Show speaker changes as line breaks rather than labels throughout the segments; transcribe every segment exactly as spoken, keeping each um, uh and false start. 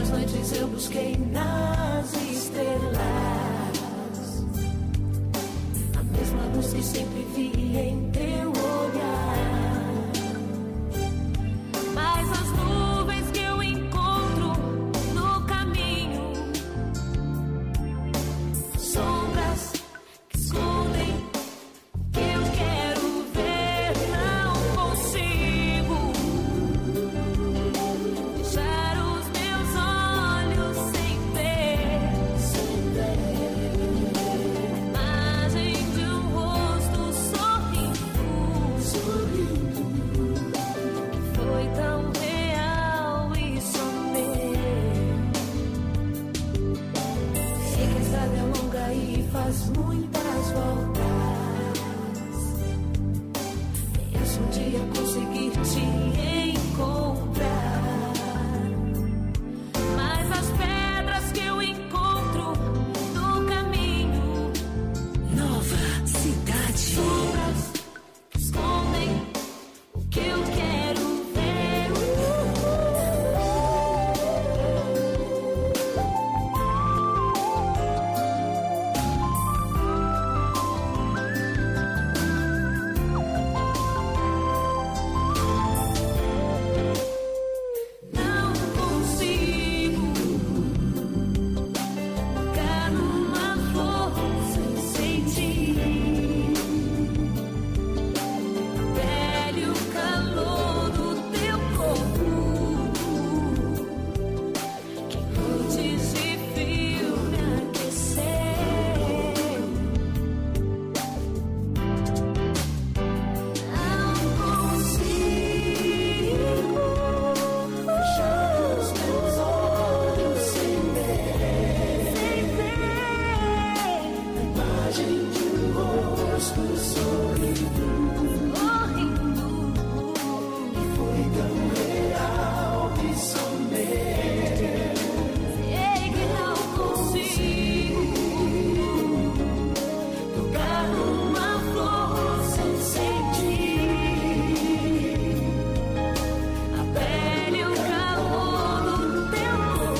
Quantas noites eu busquei nas estrelas, a mesma luz que sempre vi em teu olhar. Mas as nuvens que eu encontro no caminho, sombras que escondem o que eu quero ver, não consigo deixar os meus olhos sem ver, sem ver a imagem de um rosto sorrindo, sorrindo. Foi tão real e só meu. Sei que a estrada é longa e faz muitas voltas. Penso um dia conseguir te encontrar. Mas as pedras que eu encontro no caminho,
Nova Cidade.
sombras que escondem o que eu quero ver. Não consigo tocar numa flor sem sentir pele o calor do teu corpo, que noites de frio me aqueceu. Não consigo fechar os meus olhos sem ver, sem ver a imagem de um rosto sorrindo, sorrindo. E foi tão real que só meu. Sei que não consigo tocar numa flor sem sentir a pele e o calor do teu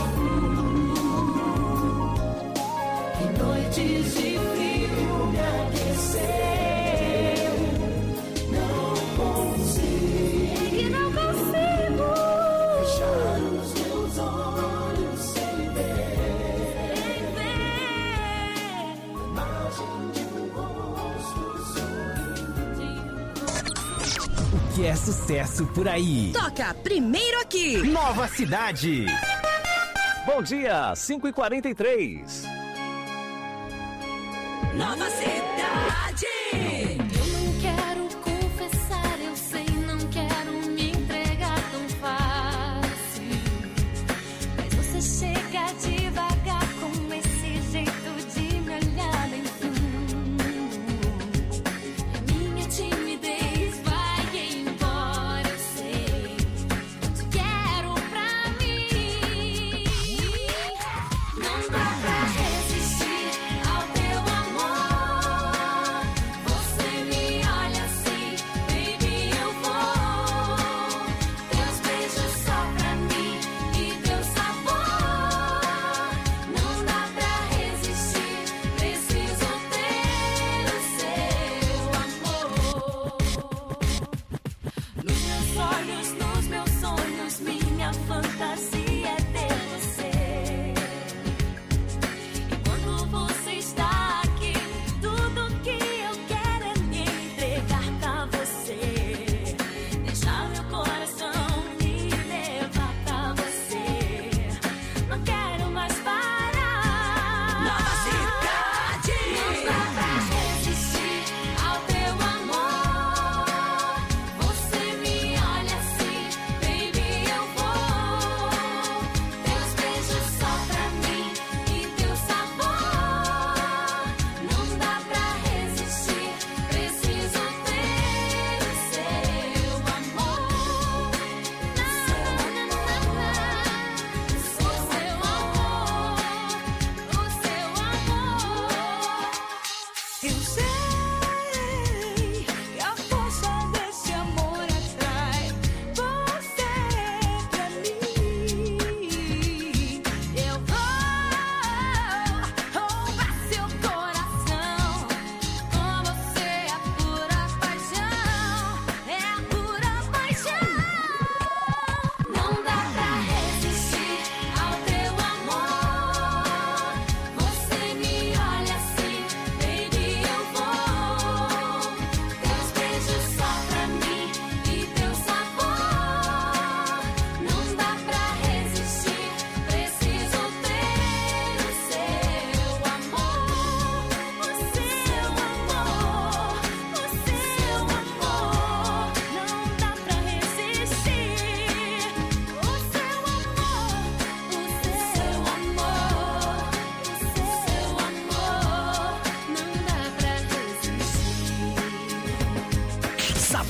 corpo, que noites de frio me aqueceu. Não consigo, que não consigo fechar os meus olhos sem ver, sem ver a imagem de um rosto sorrindo.
O que é sucesso por aí?
Toca primeiro aqui.
Nova Cidade.
Bom dia, cinco e quarenta e três.
Nova Cidade.
Eu não quero confessar, eu sei, não quero me entregar tão fácil. Mas você chega devagar com esse jeito de me olhar bem fundo. Minha timidez vai embora, eu sei. Te quero pra mim. Não dá pra resistir ao teu amor.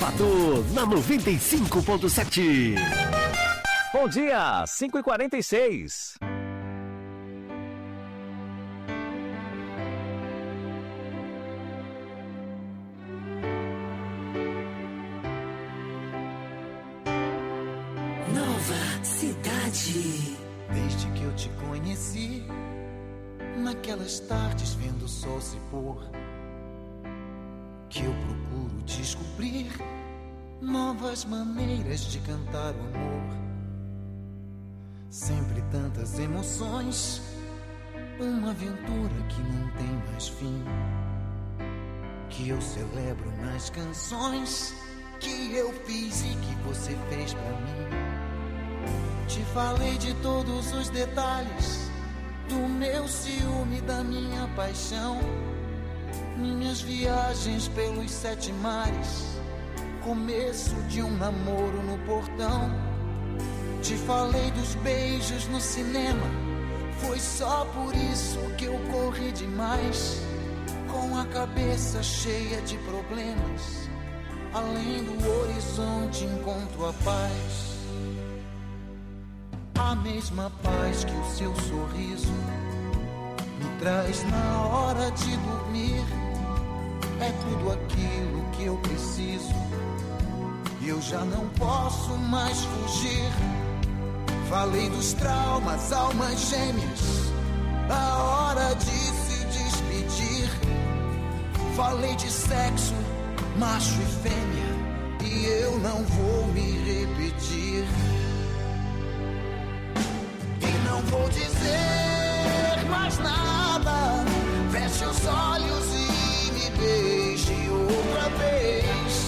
Sábado, na noventa e cinco ponto sete.
Bom dia, cinco e quarenta e seis.
Nova Cidade.
Desde que eu te conheci, naquelas tardes vendo o sol se pôr, que eu procuro descobrir novas maneiras de cantar o amor. Sempre tantas emoções, uma aventura que não tem mais fim, que eu celebro nas canções que eu fiz e que você fez pra mim. Te falei de todos os detalhes do meu ciúme, da minha paixão, minhas viagens pelos sete mares, começo de um namoro no portão. Te falei dos beijos no cinema, foi só por isso que eu corri demais, com a cabeça cheia de problemas. Além do horizonte encontro a paz, a mesma paz que o seu sorriso me traz na hora de dormir. É tudo aquilo que eu preciso, e eu já não posso mais fugir. Falei dos traumas, almas gêmeas, a hora de se despedir. Falei de sexo, macho e fêmea, e eu não vou me repetir. E não vou dizer mais nada, feche os olhos e me beije outra vez.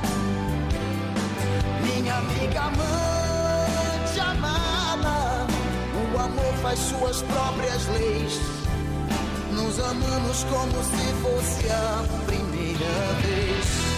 Minha amiga amante amada, o amor faz suas próprias leis. Nos amamos como se fosse a primeira vez.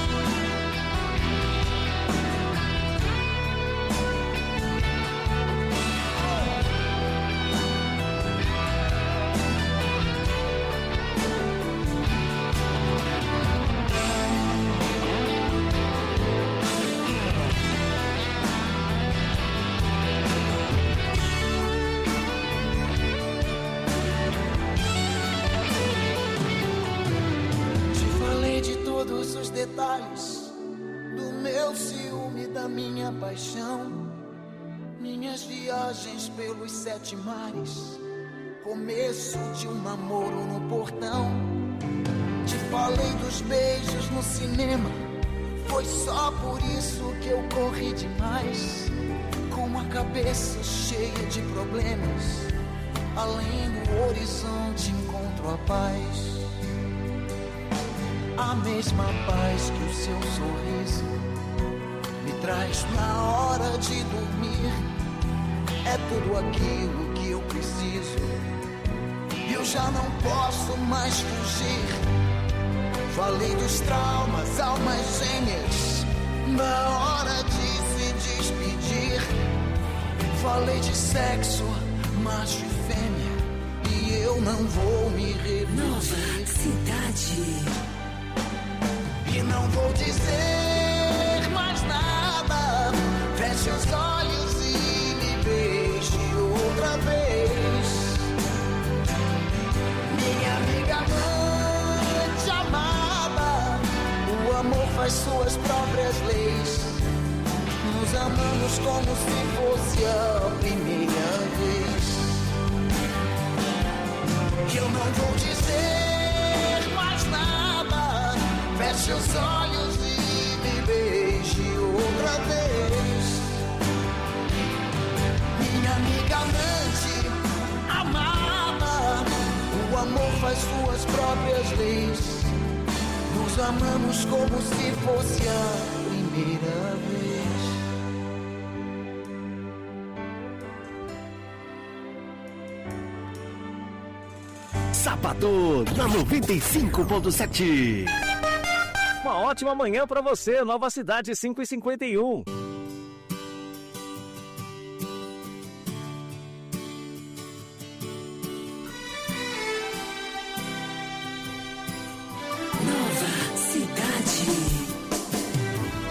Detalhes do meu ciúme, da minha paixão, minhas viagens pelos sete mares, começo de um namoro no portão. Te falei dos beijos no cinema, foi só por isso que eu corri demais, com a cabeça cheia de problemas. Além do horizonte encontro a paz, a mesma paz que o seu sorriso me traz na hora de dormir. É tudo aquilo que eu preciso, e eu já não posso mais fugir. Falei dos traumas, almas gêmeas, na hora de se despedir. Falei de sexo, macho e fêmea, e eu não vou me repetir.
Nova Cidade.
E não vou dizer mais nada, feche os olhos e me beije outra vez. Minha amiga amante amada, o amor faz suas próprias leis. Nos amamos como se fosse a primeira vez. Eu não vou dizer mais nada, feche os olhos e me beije outra vez. Minha amiga amante amada, o amor faz suas próprias leis. Nos amamos como se fosse a primeira vez.
Sábado, na noventa e cinco ponto sete.
Uma ótima manhã para você, Nova Cidade, cinco e cinquenta e um.
Nova Cidade.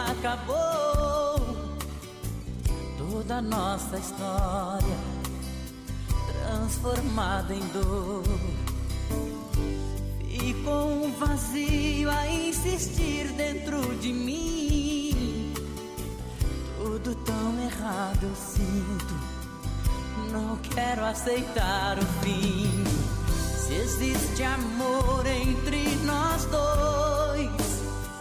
acabou toda a nossa história, transformada em dor. Ficou um vazio a insistir dentro de mim. Tudo tão errado eu sinto, não quero aceitar o fim. Se existe amor entre nós dois,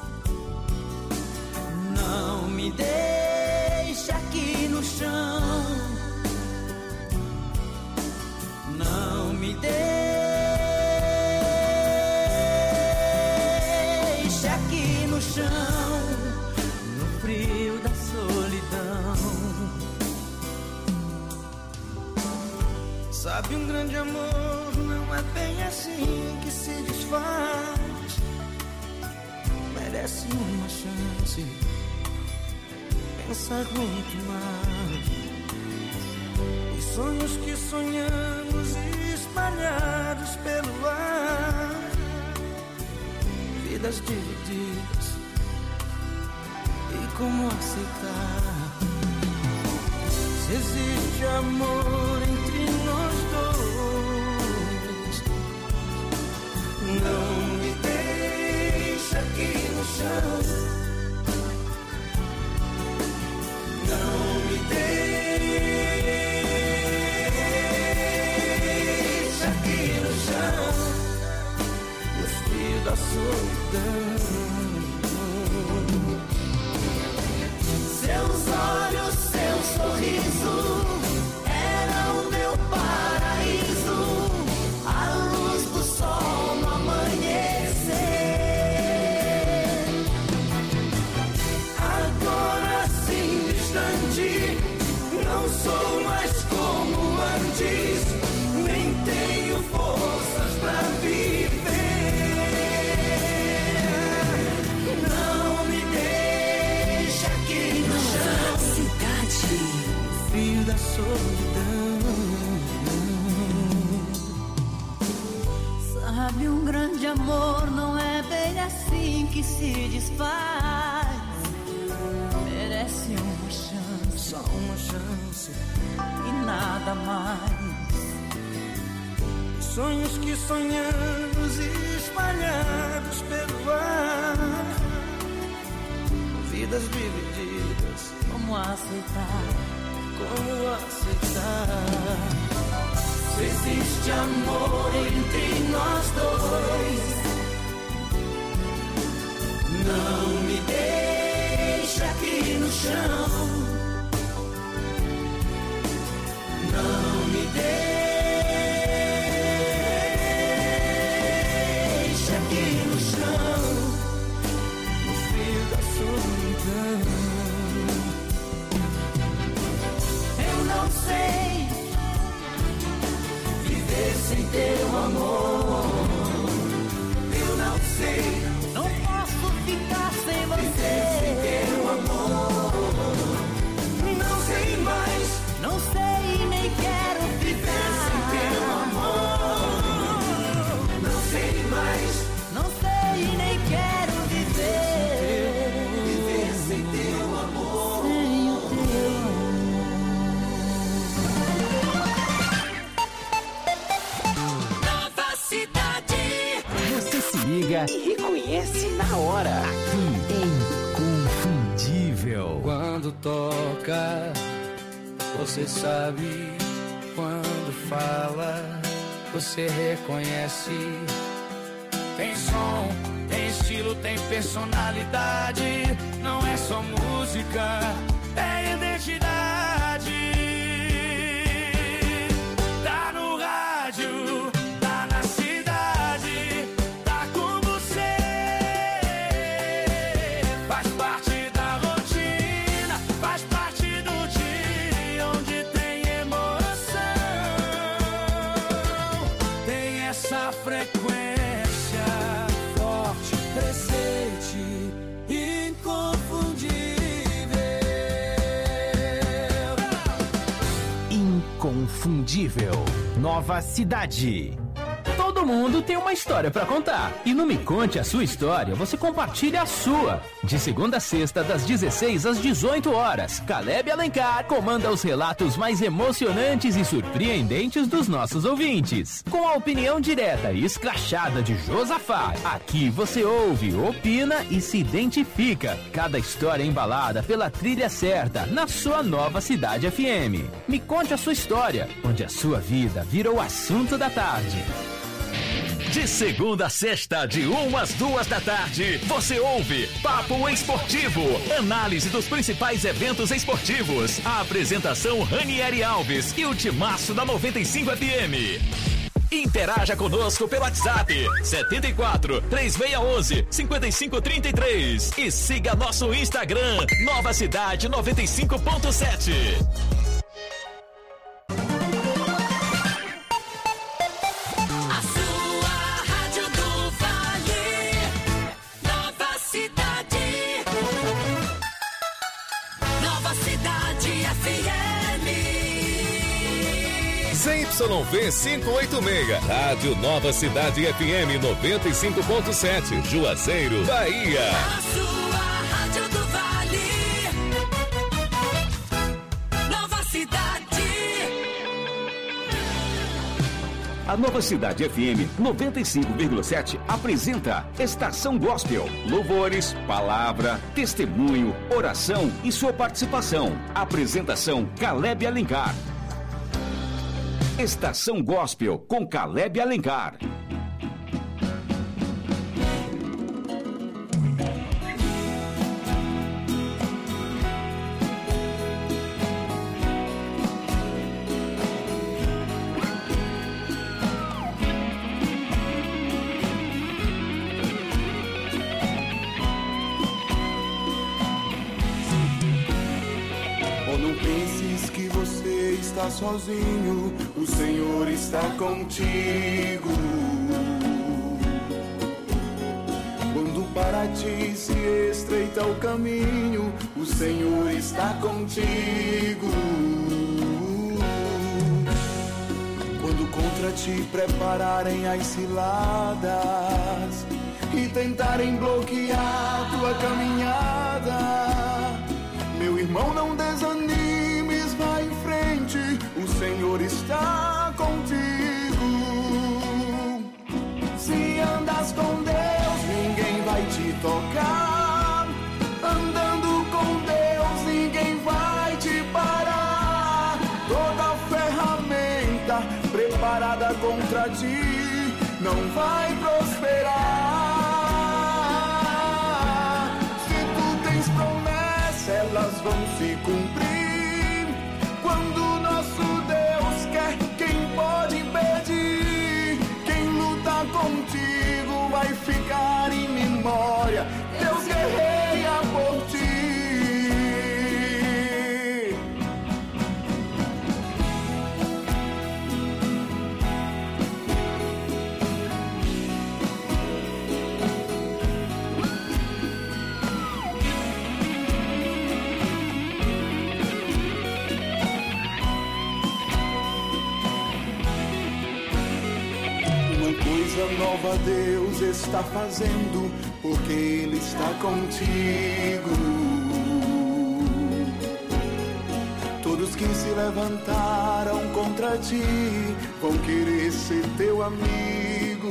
não me deixe aqui no chão. Não me deixe aqui no chão, no frio da solidão.
Sabe, um grande amor não é bem assim que se desfaz. Merece uma chance, pensar muito mais. Os sonhos que sonhamos espalhados pelo ar, vidas divididas, e como aceitar? Se existe amor entre nós dois, não me deixa aqui no chão. Não me deixa aqui no chão, no frio da solidão. Seus olhos, seu sorriso era o meu paraíso, a luz do sol no amanhecer. Agora sim distante, não sou mais como antes, nem tenho forças pra viver. Não me deixe aqui no chão,
Cidade.
frio da solidão.
Sabe, um grande amor não é bem assim que se desfaz. Merece uma chance,
Só uma chance.
e nada mais.
Sonhos que sonhamos espalhados pelo ar, vidas divididas,
Como aceitar?
como aceitar? Se existe amor entre nós dois, não me deixe aqui no chão. Não me deixe aqui no chão, no frio da solidão. Eu não sei viver sem teu amor. Eu não sei
Não posso ficar sem
viver sem
você.
teu amor. Não sei mais
Não sei nem quero
viver sem teu
ficar.
amor. Não sei mais
Não sei nem quero viver
viver sem teu amor.
sem o teu
Nova Cidade.
Você se liga e reconhece na hora. Aqui, Inconfundível.
Quando toca, você sabe. Quando fala, você reconhece. Tem som, tem estilo, tem personalidade. Não é só música, é identidade. Tá no rádio, tá na cidade, tá com você. Faz parte da rotina, faz parte do dia onde tem emoção. Tem essa frequência forte, presente, inconfundível.
Inconfundível. Nova Cidade. Todo
Todo mundo tem uma história pra contar. E no Me Conte a Sua História, você compartilha a sua. De segunda a sexta, das dezesseis às dezoito horas, Caleb Alencar comanda os relatos mais emocionantes e surpreendentes dos nossos ouvintes. Com a opinião direta e escrachada de Josafá, aqui você ouve, opina e se identifica. Cada história embalada pela trilha certa, na sua nova Cidade F M. Me Conte a Sua História, onde a sua vida vira o assunto da tarde.
De segunda a sexta, de uma às duas da tarde, você ouve Papo Esportivo, análise dos principais eventos esportivos. A apresentação Ranieri Alves e o timaço da noventa e cinco F M. Interaja conosco pelo WhatsApp setenta e quatro, três seis um um, cinco cinco três três e siga nosso Instagram Nova Cidade noventa e cinco ponto sete.
Y V quinhentos e oitenta e seis, Rádio Nova Cidade F M noventa e cinco ponto sete, Juazeiro, Bahia.
A sua Rádio do Vale. Nova Cidade.
A Nova Cidade F M noventa e cinco vírgula sete apresenta Estação Gospel. Louvores, palavra, testemunho, oração e sua participação. Apresentação Caleb Alencar. Estação Gospel com Caleb Alencar.
Está sozinho, o Senhor está contigo. Quando para ti se estreita o caminho, o Senhor está contigo. Quando contra ti prepararem as ciladas e tentarem bloquear tua caminhada, meu irmão, não desanimes, vai em frente, o Senhor está contigo. Se andas com Deus, ninguém vai te tocar. Andando com Deus, ninguém vai te parar. Toda ferramenta preparada contra ti não vai prosperar. Se tu tens promessas, elas vão se cumprir. Quando nosso Deus quer, quem pode impedir? Quem luta contigo vai ficar em memória. Deus guerreia por ti. Coisa nova Deus está fazendo, porque Ele está contigo. Todos que se levantaram contra ti vão querer ser teu amigo.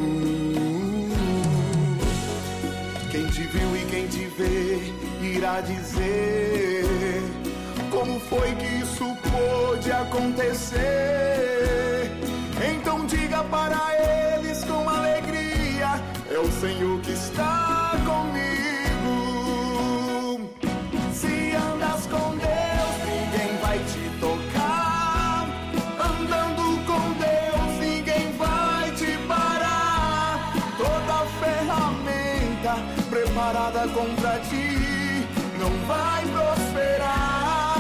Quem te viu e quem te vê irá dizer: como foi que isso pôde acontecer? Então diga para eles com alegria: é o Senhor que está comigo. Se andas com Deus, ninguém vai te tocar. Andando com Deus, ninguém vai te parar. Toda ferramenta preparada contra ti não vai prosperar.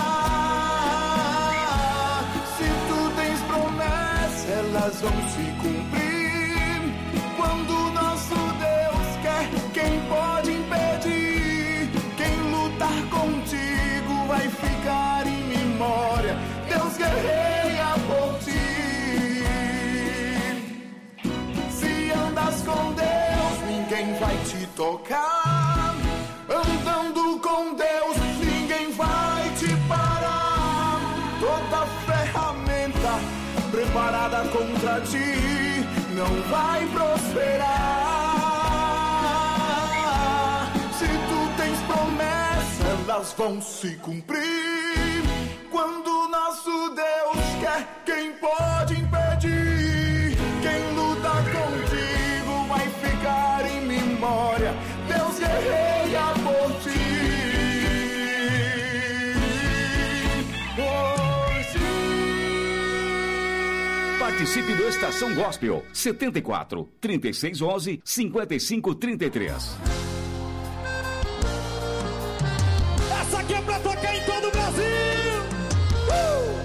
Elas vão se cumprir. Quando nosso Deus quer, quem pode impedir? Quem lutar contigo vai ficar em memória. Deus guerreia por ti. pra ti não vai prosperar. Se tu tens promessas, elas vão se cumprir. Quando nosso Deus quer, quem pode impedir? Quem luta contigo vai ficar em memória. Deus guerreia por ti.
Participe do Estação Gospel setenta e quatro, trinta e seis, onze, cinquenta e cinco, trinta e três.
Essa aqui é pra tocar em todo o Brasil. Uh!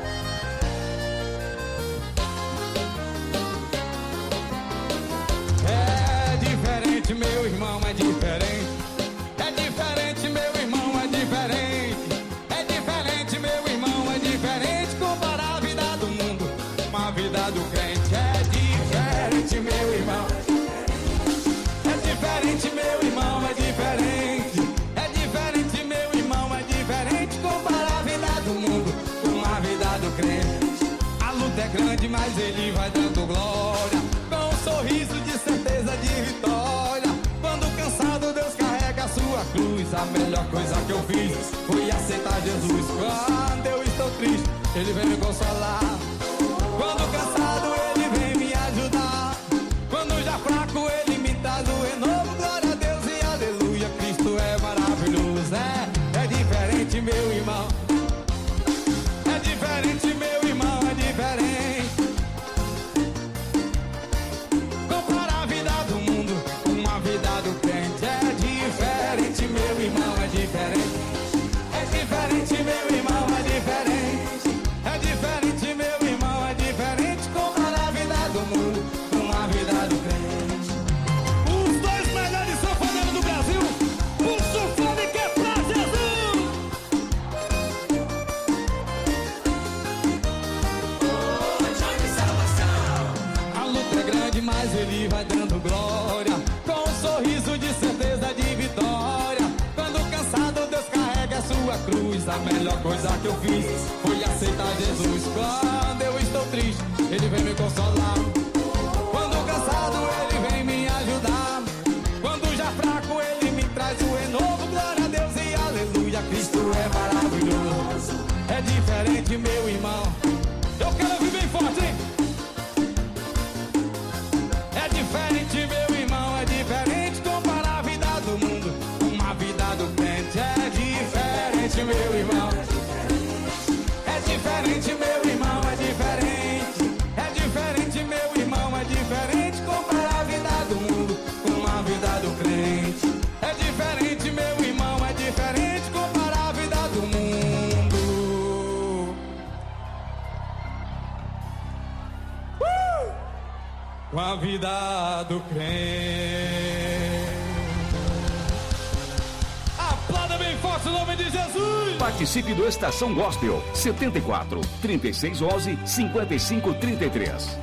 É diferente, meu irmão, é diferente. É diferente, meu irmão, é diferente. É diferente, meu irmão, é diferente. Comparar a vida do mundo com a vida do crente. É diferente, meu irmão. É diferente, meu irmão, é diferente. É diferente, meu irmão, é diferente. Comparar a vida do mundo com a vida do crente. A luta é grande, mas ele vai dando glória, com um sorriso de certeza de vitória. Quando cansado, Deus carrega a sua cruz. A melhor coisa que eu fiz foi aceitar Jesus. Quando eu estou triste, ele vem me consolar. Quando cansado, ele vem me ajudar. Quando já fraco, ele me traz o renovo. Glória a Deus e aleluia, Cristo é maravilhoso. É, é diferente, meu irmão. É diferente, meu irmão, é diferente. Comparar a vida do mundo com a vida do crente. É diferente, meu irmão, é diferente. É diferente, meu irmão, é diferente. É diferente, meu irmão, é diferente. Comparar a vida do mundo com a vida do crente. Os dois melhores sanfoneiros do Brasil, o sanfone que é pra Jesus. A luta é grande, mas ele vai dando glória, com um sorriso de certeza de vitória. Quando cansado, Deus carrega a sua cruz. A melhor coisa que eu fiz foi aceitar Jesus. Quando eu estou triste, ele vem me consolar. Quando cansado, ele vem me ajudar. Quando já fraco, ele me traz o renovo. Glória a Deus e aleluia, Cristo é maravilhoso. É diferente, meu irmão. Eu quero ouvir bem forte, hein? É diferente, meu irmão, é diferente. Comparar a vida do mundo com a vida do crente. É diferente, meu irmão. É diferente, meu irmão, é diferente. É diferente, meu irmão, é diferente. Comparar a vida do mundo com a vida do crente. É diferente, meu irmão, é diferente. Comparar a vida do mundo uh! com a vida do crente. Aplauda bem forte o nome de Jesus.
Participe do Estação Gospel setenta e quatro, trinta e seis, onze, cinquenta e cinco, trinta e três.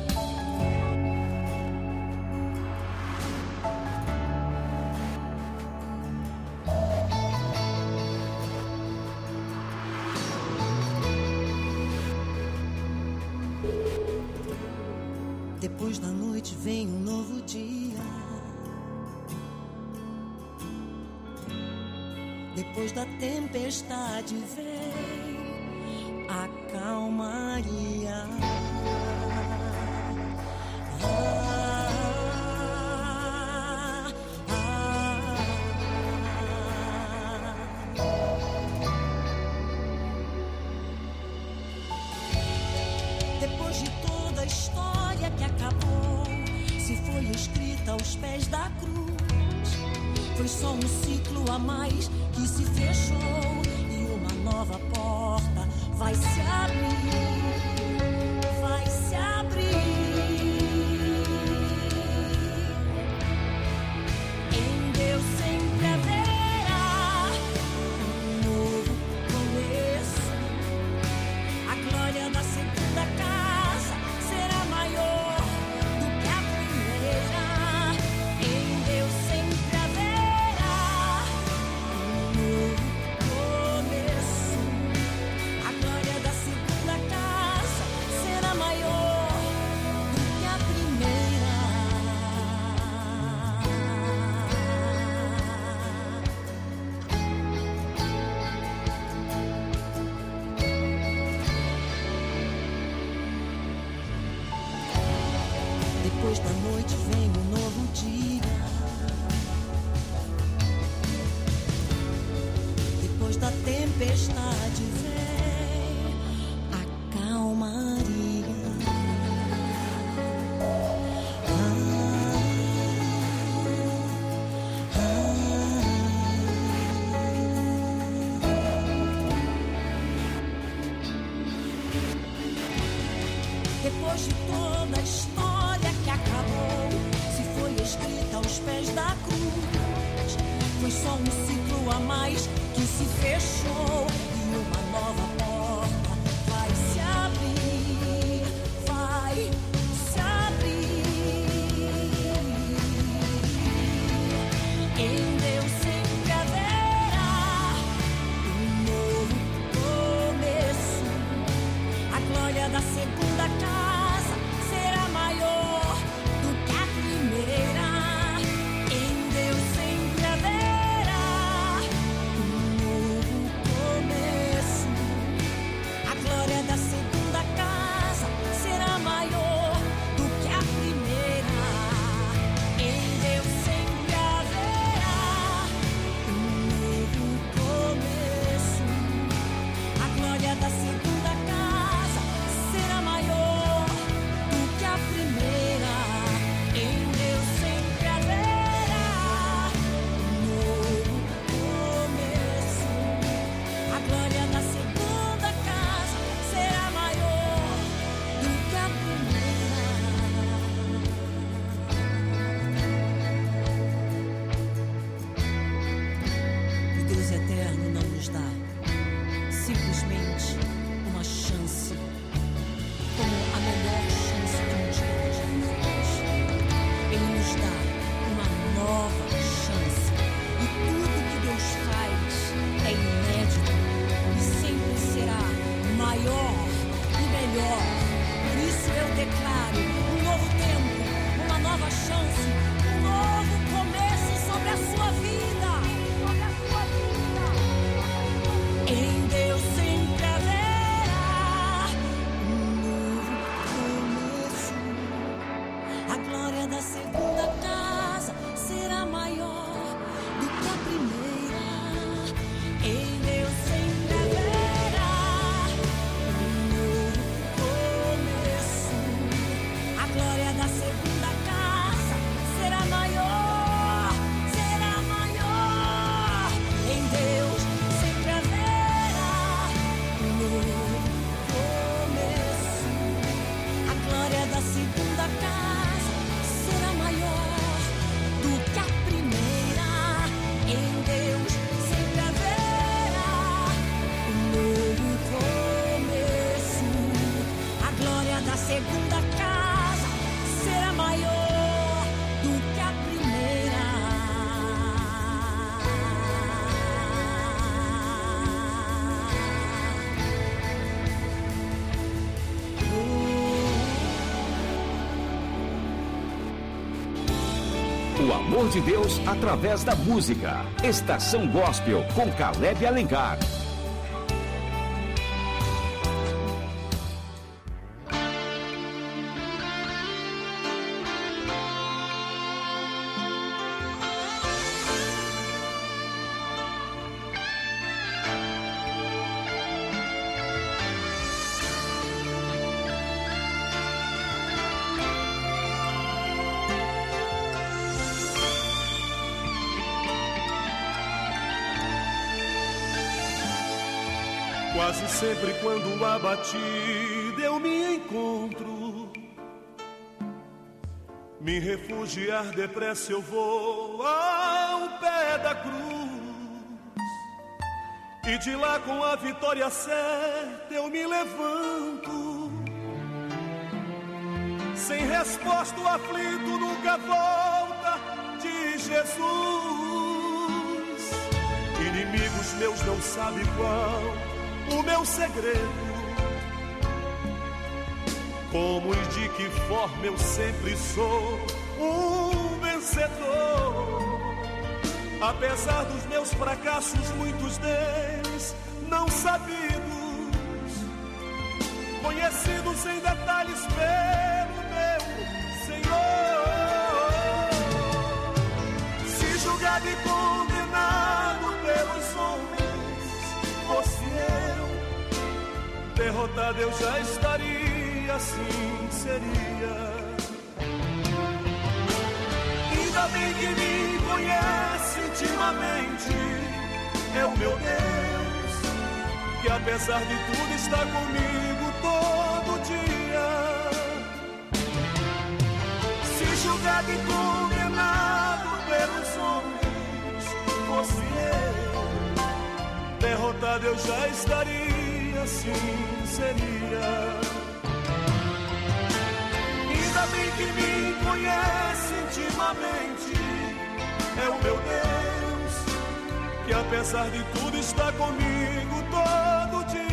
Depois da noite vem um novo dia. Depois da tempestade vem a calmaria. Ah, ah, ah. Depois de toda a história que acabou, se foi escrita aos pés da cruz, foi só um ciclo a mais que se fechou e uma nova porta vai se abrir, vai se abrir. Em Deus sempre haverá um novo começo. A glória da segunda casa será maior do que a primeira. Em Deus sempre haverá um Depois da noite vem um novo dia. Depois da tempestade vem a calmaria. Ah, ah, Depois de toda a história que acabou, se foi escrita aos pés da cruz, foi só um ciclo a mais que se fechou e uma nova porta vai se abrir, vai se abrir. Em Deus sempre haverá um novo começo. A glória da segunda casa será maior do que a primeira. Em Deus sempre haverá um novo começo. A glória da segunda casa será maior do que a primeira. Em Deus sempre haverá um novo começo. A glória da segunda casa será maior do que a primeira. Em Deus sempre haverá um novo começo. A glória da segunda casa será maior do que a primeira. O Deus eterno não nos dá simplesmente uma chance, como a melhor chance que um dia nós vivemos. Ele nos dá uma nova chance. E tudo que Deus faz é inédito e sempre será maior e melhor. Por isso eu declaro um novo tempo, uma nova chance, um novo começo sobre a sua vida. Sobre a sua vida. Em Deus sempre haverá um novo começo. A glória da segunda casa será maior do que a primeira. Em Deus sempre haverá um novo começo. A glória da segunda casa será maior, será maior. Em Deus sempre haverá um novo começo. A glória da segunda casa será maior do que a primeira. Em Deus sempre haverá um novo começo. A glória da segunda casa será maior do que a primeira.
O amor de Deus através da música. Estação Gospel com Caleb Alencar.
Quase sempre quando abatida eu me encontro, me refugiar depressa eu vou ao pé da cruz, e de lá com a vitória certa eu me levanto. Sem resposta o aflito nunca volta de Jesus. Inimigos meus não sabem qual o meu segredo, como e de que forma eu sempre sou um vencedor. Apesar dos meus fracassos, muitos deles não sabidos, conhecidos em detalhes pelo meu Senhor. derrotado eu já estaria, assim seria. Ainda bem que me conhece intimamente, é o meu Deus, que apesar de tudo está comigo todo dia. Se julgado e condenado pelos homens fosse eu, derrotado eu já estaria, assim seria. Ainda bem que me conhece intimamente, é o meu Deus, que apesar de tudo está comigo todo dia.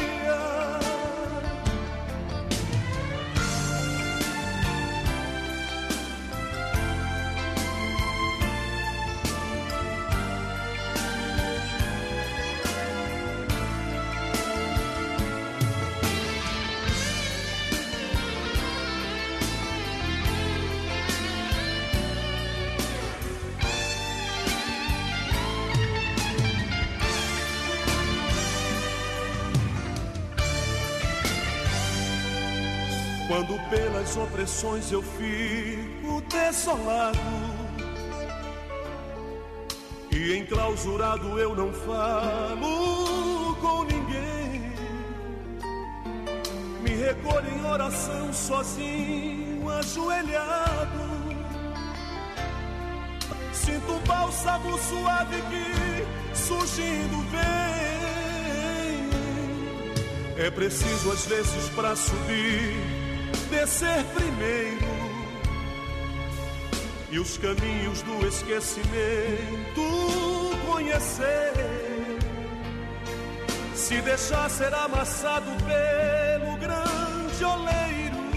Quando pelas opressões eu fico desolado e enclausurado eu não falo com ninguém, me recolho em oração sozinho, ajoelhado, sinto um bálsamo suave que surgindo vem. É preciso às vezes pra subir descer primeiro e os caminhos do esquecimento conhecer. Se deixar ser amassado pelo grande oleiro,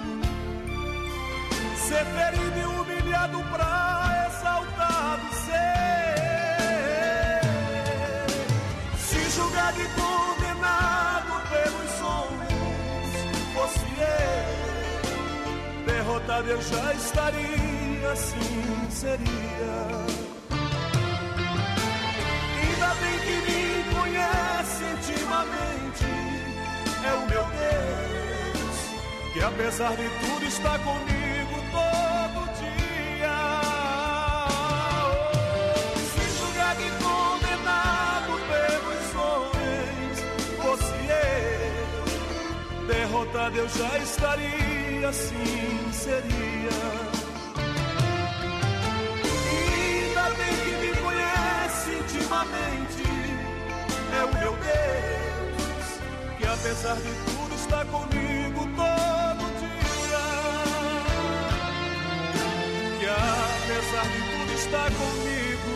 ser ferido e humilhado pra exaltado ser. Se julgado e condenado pelos homens fosse eu, derrotado eu já estaria, assim seria. Ainda bem que me conhece intimamente, é o meu Deus, que apesar de tudo está comigo todo dia. Oh, se julgado e condenado pelos homens fosse eu, derrotado eu já estaria, assim seria. Ainda bem que me conhece intimamente, é o meu Deus, que apesar de tudo está comigo todo dia. Que apesar de tudo está comigo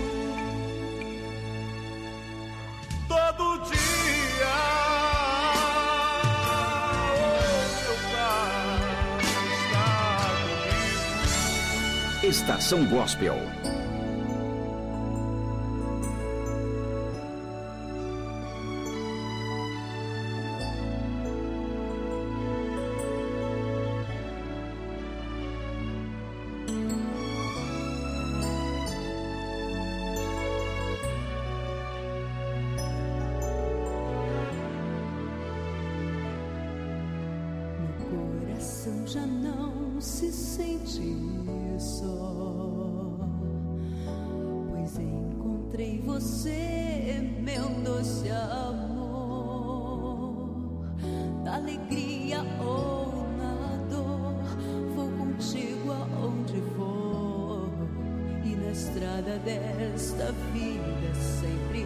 todo dia.
Estação Gospel.
Meu coração já não se sente só, pois encontrei você, meu doce amor. Da alegria ou na dor, vou contigo aonde for, e na estrada desta vida sempre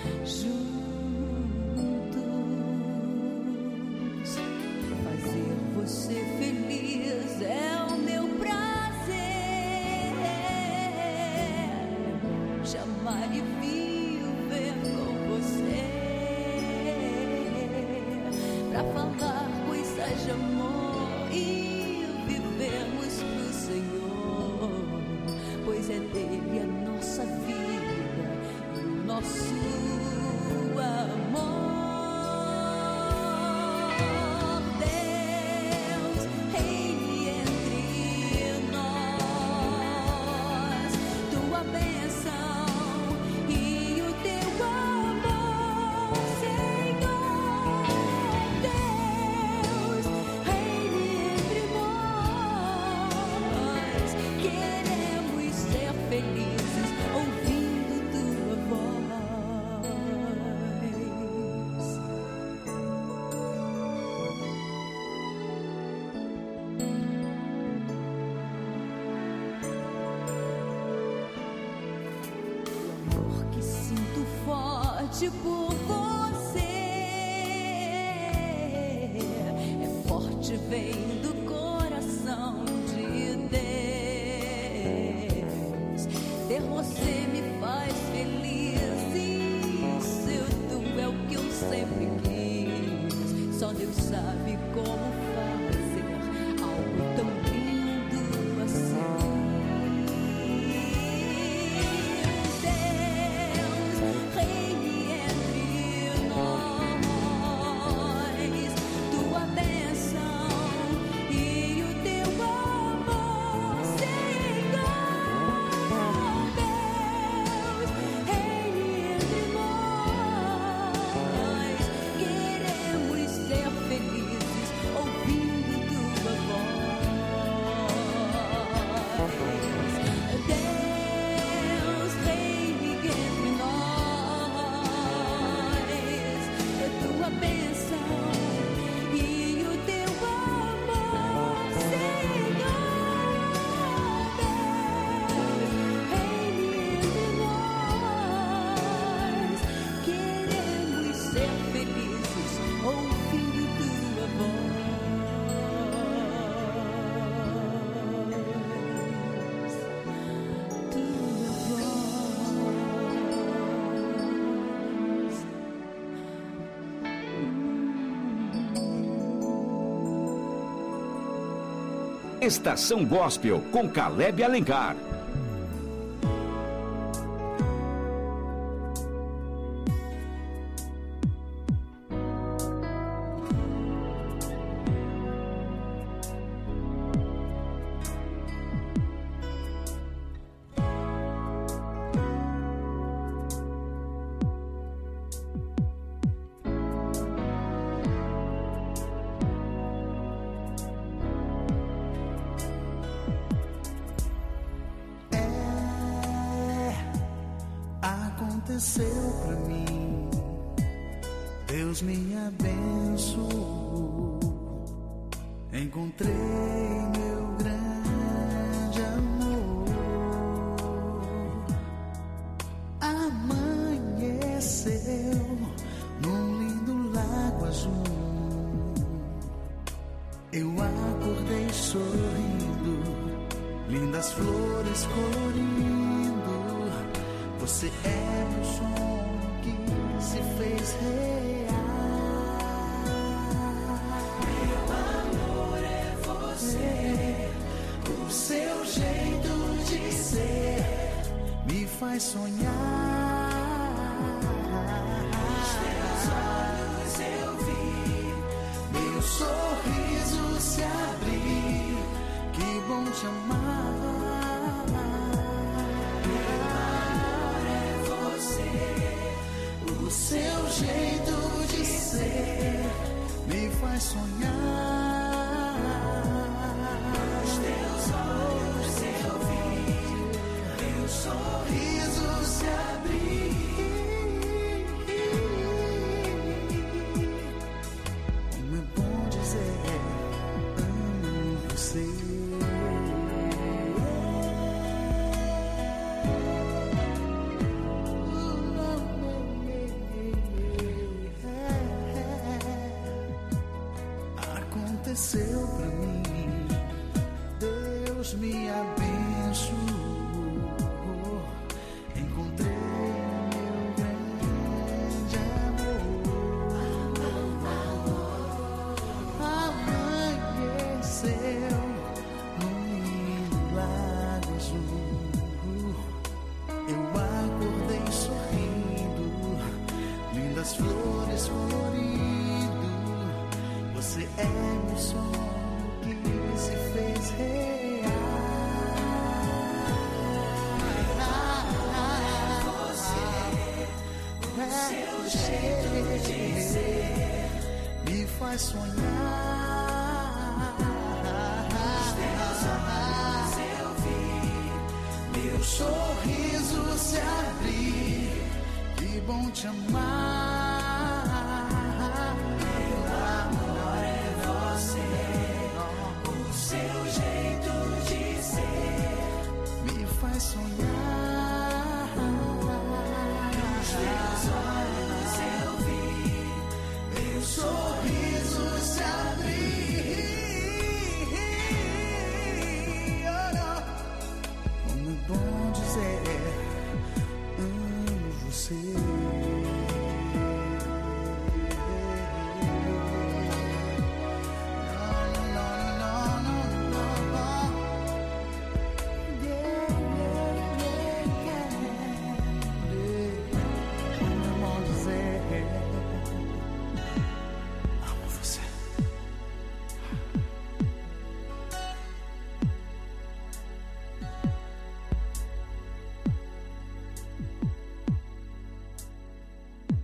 juntos. Fazer você feliz é o meu prazer, te amar e viver com você, pra falar coisas de amor e vivermos pro Senhor, pois é dele a nossa vida e o nosso amor.
Senhor, Deus.
forte por você. É forte, vem do coração de Deus. Ter você me faz feliz. Isso tudo é o que eu sempre quis. Só Deus sabe como fazer algo tão lindo assim. Deus, reine entre nós, tua bênção e o teu amor, Senhor. Deus, reine entre nós, queremos ser felizes ouvindo tua voz. Deus, reine entre nós, tua bênção e o teu amor, Senhor. Deus, reine entre nós, queremos ser felizes ouvindo tua voz.
Estação Gospel com Caleb Alencar.
Aconteceu pra mim, Deus me abençoou, encontrei meu grande amor. Amanheceu num lindo lago azul, eu acordei sorrindo, lindas flores colorindo. Você é meu sonho que se fez real. Meu amor é você, o seu jeito de ser me faz sonhar. Nos teus olhos eu vi meu sorriso se abrir. Que bom te amar. O seu jeito de ser me faz sonhar. Nos teus olhos eu vi meu sorriso se abrir. Como é bom dizer amo você. Aconteceu pra mim, Deus me abençoou, encontrei meu grande amor. Amanheceu num lindo lago azul, eu acordei sorrindo, lindas flores florindo. Você é meu sonho que se fez real. Você, o seu jeito de ser me faz sonhar. Nos teus olhos eu vi meu sorriso se abrir. Que bom te amar. Faz sonhar. Nos teus olhos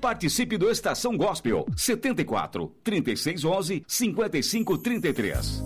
Participe do Estação Gospel setenta e quatro, trinta e seis onze, cinquenta e cinco trinta e três.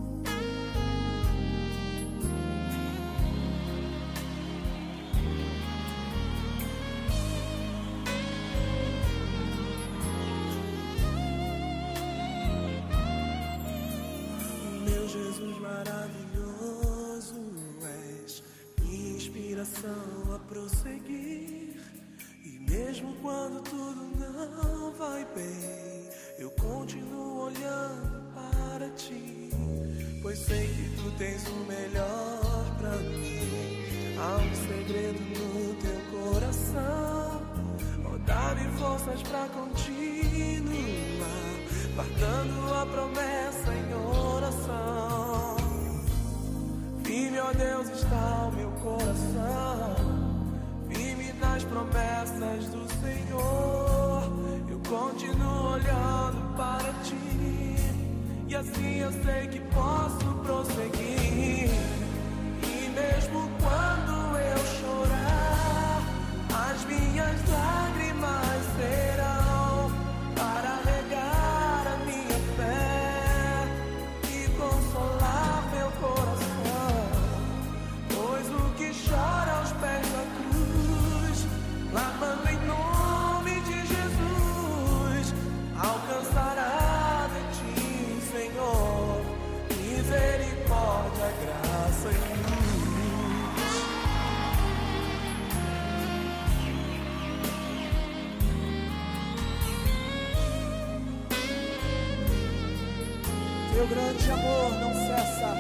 Meu Jesus maravilhoso, és minha inspiração a prosseguir. E mesmo quando tudo não vai bem, eu continuo olhando para ti, pois sei que tu tens o melhor pra mim. Há um segredo no teu coração, oh, dá-me forças pra continuar, guardando a promessa em oração. Firme, ó Deus, está o meu coração, firme nas promessas do Senhor. Eu continuo olhando para ti, e assim eu sei que posso prosseguir. E mesmo quando eu chorar, as minhas lágrimas serão para regar a minha fé e consolar meu coração. Pois o que chora aos pés da cruz, clamando em nome de Jesus, alcançará de ti, Senhor, misericórdia, graça e luz. Teu grande amor não cessa,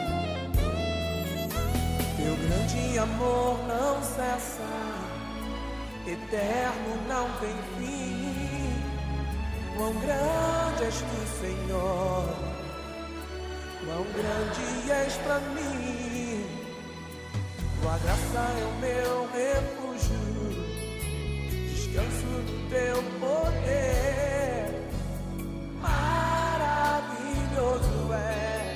teu grande amor não cessa, eterno não tem fim. Quão grande és tu, Senhor, quão grande és pra mim. Tua graça é o meu refúgio, descanso no teu poder. Maravilhoso é,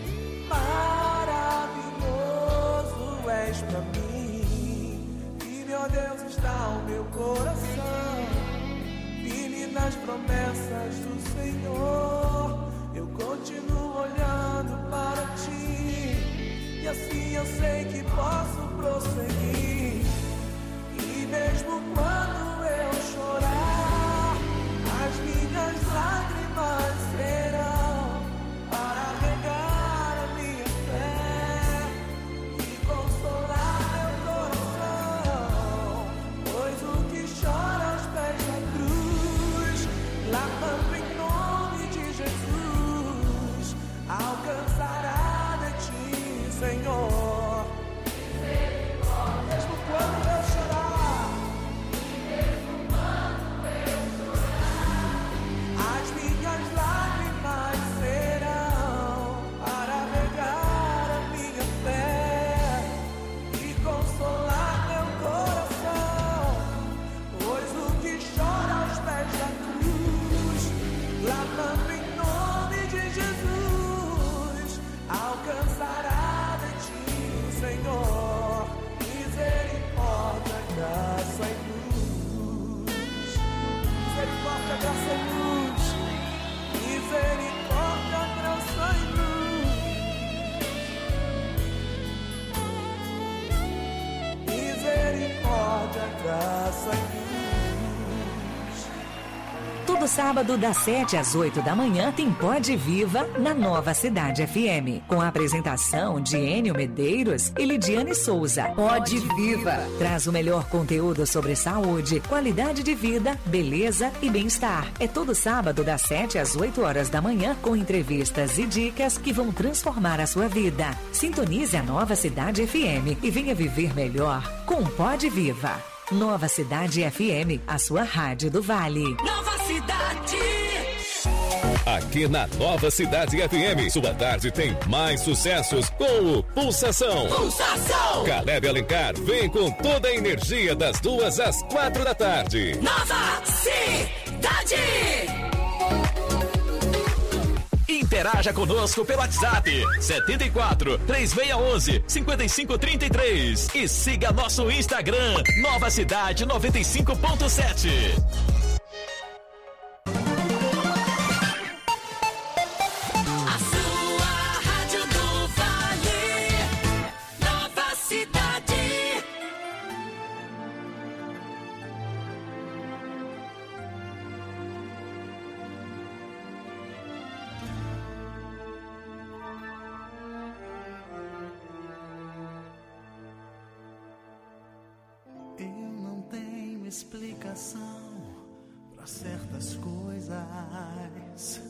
maravilhoso és pra mim. Firme, ó Deus, está o meu coração, firme nas promessas do Senhor. Eu continuo olhando para ti, e assim eu sei que posso prosseguir. E mesmo quando eu chorar, as minhas lágrimas serão para regar a minha fé e consolar meu coração. Pois o que chora aos pés da cruz, clamando em nome de Jesus, alcançará de ti, Senhor. Mesmo quando eu chorar, mesmo quando eu chorar, as minhas lágrimas serão para regar a minha fé e consolar meu coração. Pois o que chora aos pés da cruz, clamando em nome de Jesus, alcançará de ti, Senhor, misericórdia, graça e luz. Misericórdia, graça e luz. Misericórdia, graça e luz. Misericórdia, graça e luz.
Todo sábado, das sete às oito da manhã, tem Pode Viva na Nova Cidade F M, com a apresentação de Enio Medeiros e Lidiane Souza. Pode Viva traz o melhor conteúdo sobre saúde, qualidade de vida, beleza e bem-estar. É todo sábado, das sete às oito horas da manhã, com entrevistas e dicas que vão transformar a sua vida. Sintonize a Nova Cidade F M e venha viver melhor com Pode Viva. Nova Cidade F M, a sua rádio do Vale.
Nova Cidade.
Aqui na Nova Cidade F M, sua tarde tem mais sucessos com o Pulsação.
Pulsação.
Caleb Alencar vem com toda a energia das duas às quatro da tarde.
Nova Cidade.
Interaja conosco pelo WhatsApp setenta e quatro, três seis um um, cinco cinco três três e siga nosso Instagram Nova Cidade noventa e cinco ponto sete.
explicação para certas coisas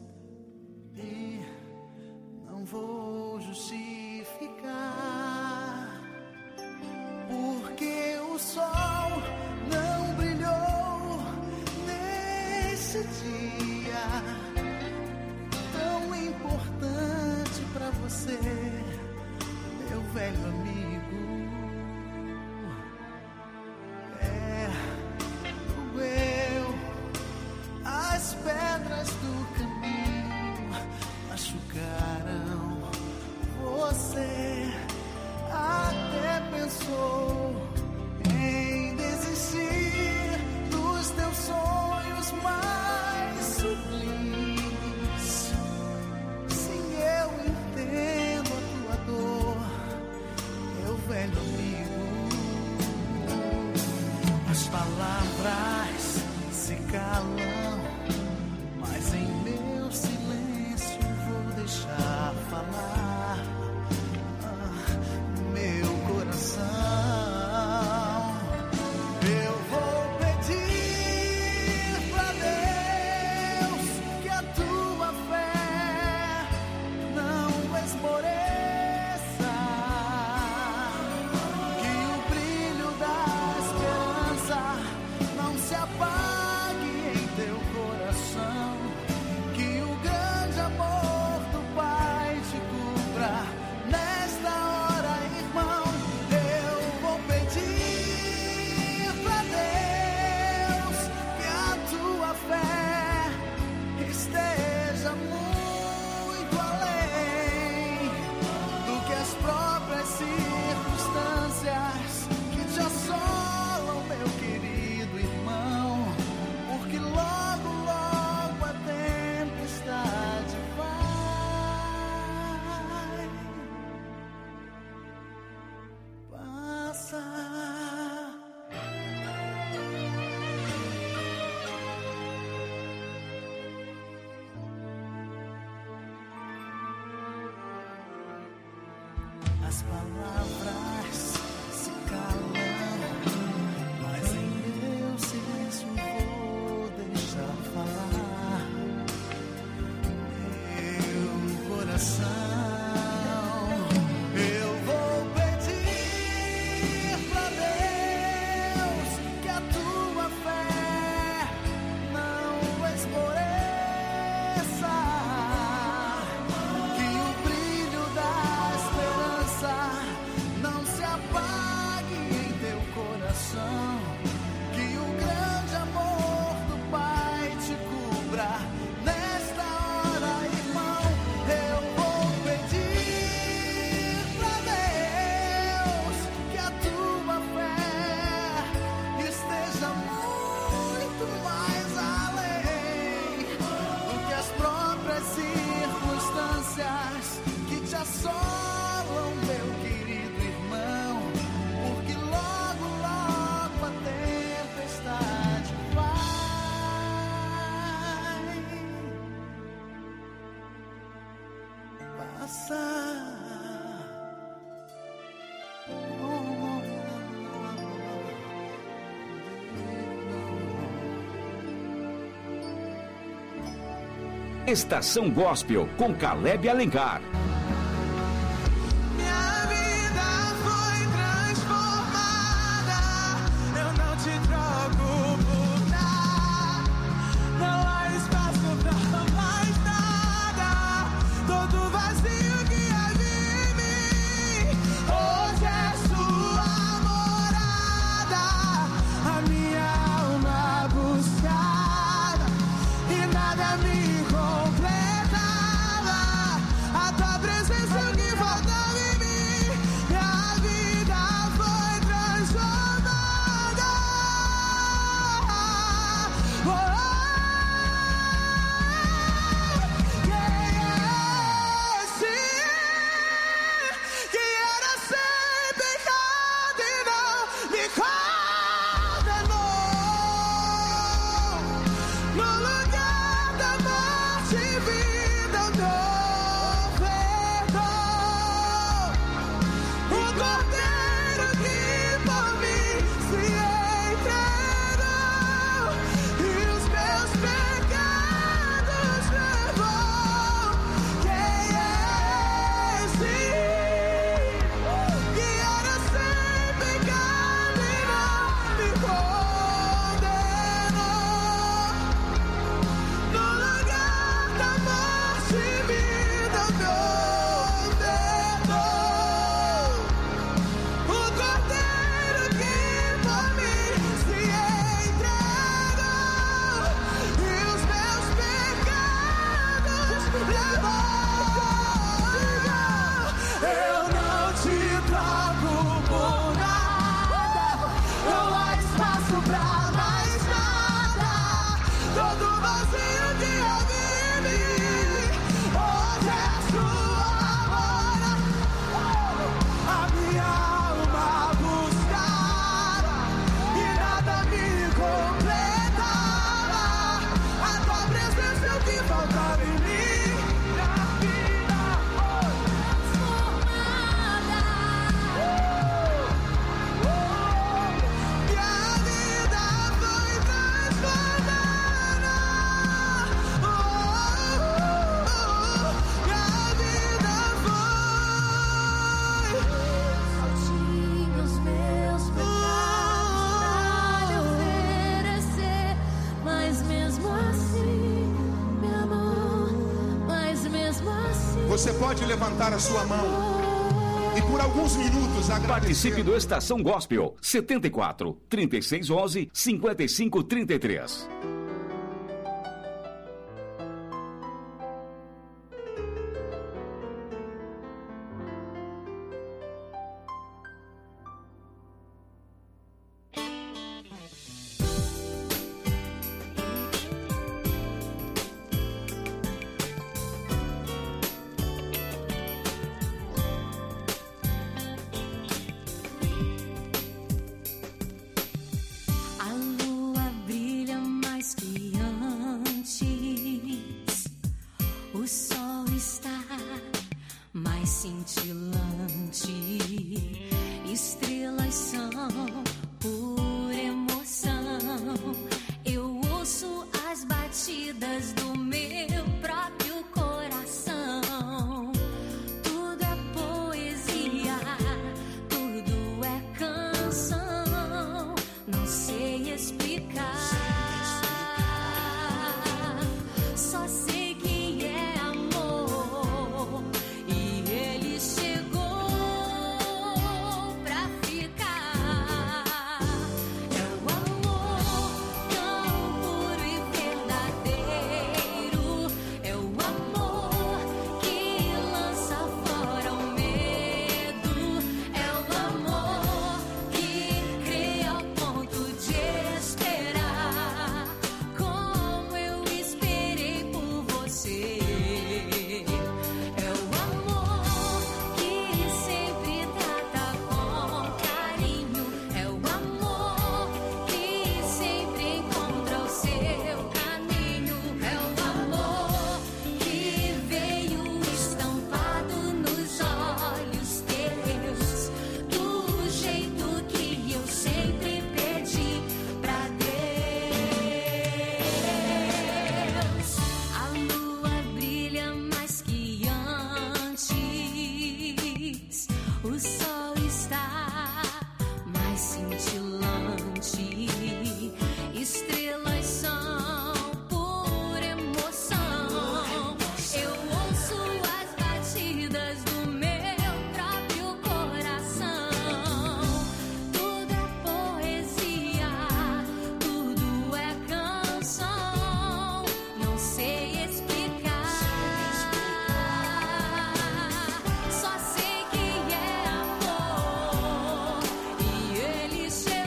e não vou justificar porque o sol não brilhou nesse dia tão importante para você, meu velho amigo. As pedras do caminho machucaram você, até pensou em desistir dos teus sonhos mais sublimes. Sim, eu entendo a tua dor, meu velho amigo. As palavras se calam, mas em meu silêncio vou deixar falar ah, meu coração. Eu vou pedir pra Deus que a tua fé não esmoreça, que o brilho da esperança não se apague em teu coração, que o grande amor do Pai te cubra nesta hora, irmão. Eu vou pedir pra Deus que a tua fé esteja muito além do que as próprias circunstâncias que te assolam, meu querido irmão, porque logo, logo a tempestade vai passar. As palavras se calam, mas em meu silêncio vou deixar falar meu coração. Eu vou pedir pra Deus que a tua fé não esmoreça, que o brilho da esperança não se apague em teu coração, que o grande amor do Pai te cubra nesta hora, irmão. Eu vou pedir pra Deus que a tua fé esteja muito mais além do que as próprias circunstâncias que te assolam, meu querido irmão, porque logo, logo a tempestade vai passar.
Estação Gospel com Caleb Alencar.
Minha vida foi transformada, eu não te troco por nada, não há espaço pra mais nada, todo vazio que havia em mim, hoje é sua morada, a minha alma buscada, e nada me completava, a tua
Você pode levantar a sua mão e por alguns minutos agradecer.
Participe do Estação Gospel setenta e quatro, trinta e seis onze, cinquenta e cinco trinta e três.
A lua brilha mais que antes, o sol está mais cintilante, estrelas são por emoção. Eu ouço as batidas do meu próprio coração. Tudo é poesia, tudo é canção. Não sei explicar, só sei que é amor e ele chegou pra ficar. É o amor tão puro e verdadeiro, é o amor que lança fora o medo, é o amor que cria ao ponto de esperar, como eu esperei por você. É o amor que sempre trata com carinho, é o amor que sempre encontra o seu caminho, é o amor que veio estampado nos olhos teus, do jeito que eu sempre pedi pra Deus. A lua brilha mais que antes, o sol está mais cintilante, estrelas são por emoção. Eu ouço as batidas do meu próprio coração. Tudo é poesia, tudo é canção. Não sei explicar, só sei que é amor e ele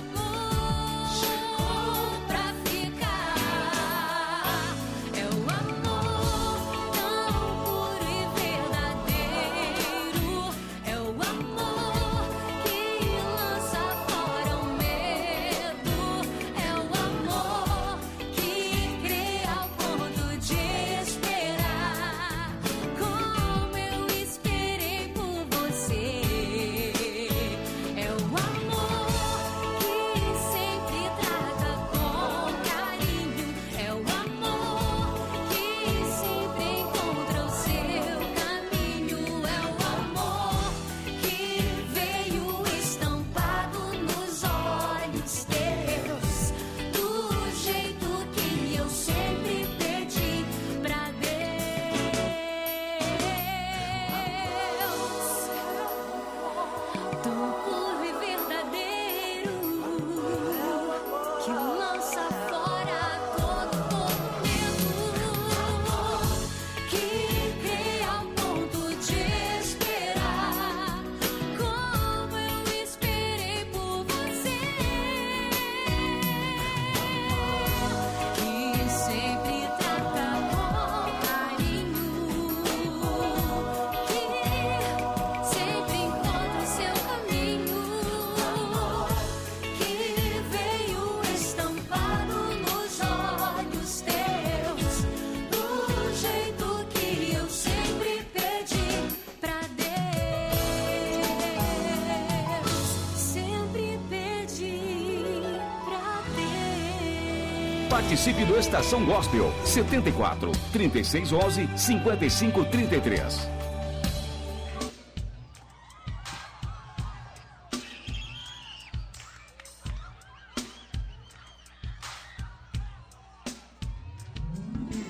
chegou pra ficar. É o amor tão puro e verdadeiro, é o amor que lança fora o medo, é o amor que cria ao ponto de esperar, como eu esperei por você. É o amor que sempre trata com carinho, é o amor que sempre encontra o seu caminho, é o amor que veio estampado nos olhos teus, do jeito que eu sempre pedi pra Deus. Tão puro e verdadeiro, que lança fora todo tormento, que cria ao ponto de esperar, como eu esperei por você, que sempre trata com carinho, que sempre encontra o seu caminho, que veio estampado nos olhos teus, do jeito que eu sempre pedi pra Deus, sempre pedi pra Deus.
Participe do Estação Gospel setenta e quatro, trinta e seis onze, cinquenta e cinco trinta e três.